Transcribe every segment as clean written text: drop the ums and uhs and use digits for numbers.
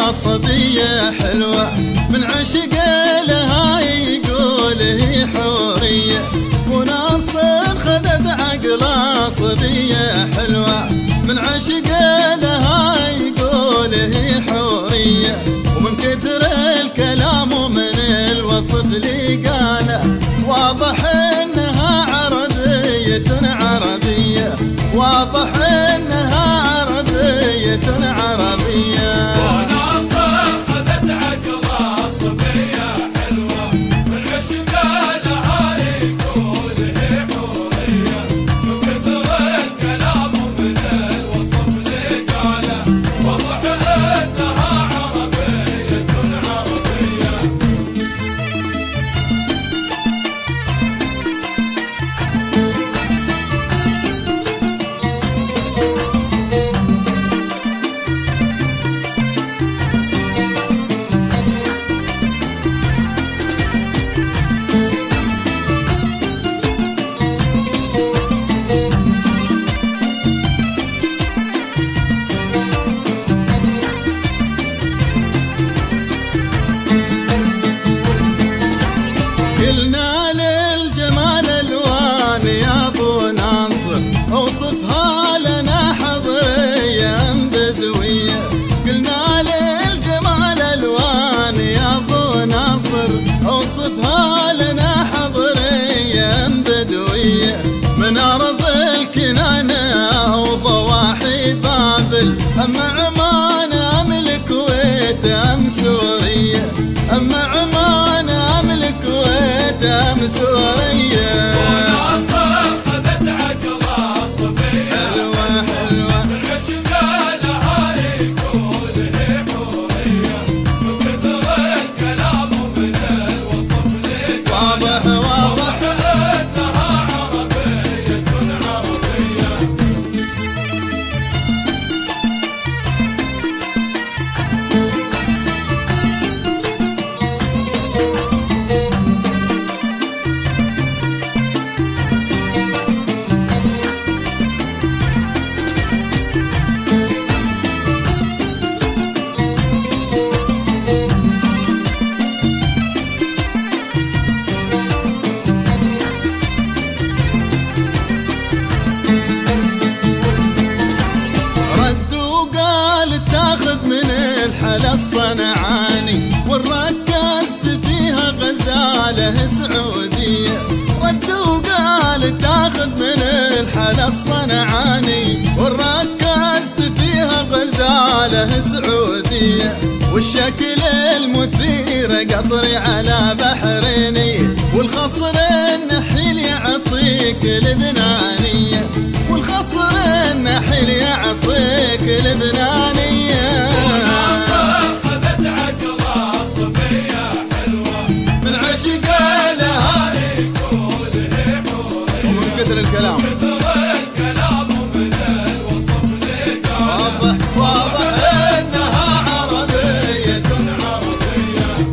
صبية حلوة من عشق لها يقول هي حورية، وناصر خذت عقلها صبية حلوة من عشق لها يقول هي حورية، ومن كثر الكلام ومن الوصف اللي قاله واضح انها عربية عربية، واضح انها عربية عربية. وناصر خذت عقلها صبية حلوة من عشق لها يقول هي حورية، من كثر الكلام ومن الوصف اللي قاله واضح انها عربية عربية. قلنا للجمال الوان يا ابو ناصر اوصفها لنا حضرية بدوية، قلنا للجمال الوان يا ابو ناصر اوصفها لنا حضرية بدوية، من ارض الكنانة وضواحي بابل اما عمان ام الكويت ام سورية، اما عمان ام الكويت ام سورية. وناصر خذت عقلها صبية حلوة حلوة من عشق لها يقول هي حورية، من كثر الكلام ومن الوصف اللي واضح قاله واضح انها عربية عربية. الحلا الصنعاني والركزت فيها غزالة سعودية، رد وقال تاخذ من الحلا الصنعاني والركزت فيها غزالة سعودية، والشكل المثير قطري على بحريني، والخصر النحيل يعطيك لبنانية، والخصر النحيل يعطيك لبنانية. وناصر خذت عقلها صبية حلوة من عشق لها يقول هي حورية، ومن كثر الكلام كثر الكلام ومن الوصف اللي قاله واضح واضح انها عربية عربية.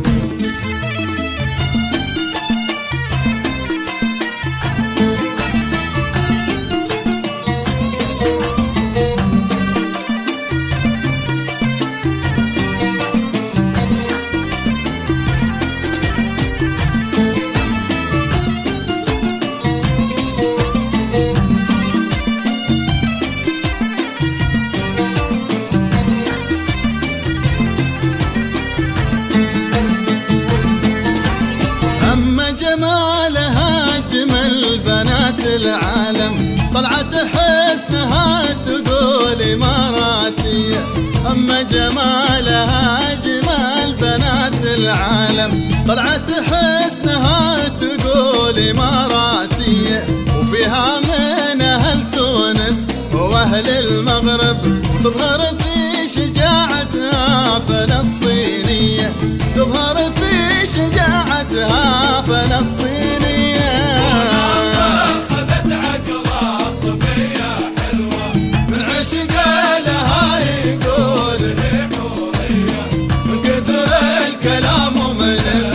جمالها أجمل بنات العالم، طلعت حسنها تقول إماراتية، أما جمالها أجمل بنات العالم، طلعت حسنها تقول إماراتية، وفيها من أهل تونس وأهل المغرب، وتظهر في شجاعتها فلسطينية، تظهر في شجاعتها فلسطينية. وناصر خذت عقلها صبية حلوة من عشق لها يقول هي حورية، من كثر الكلام ومن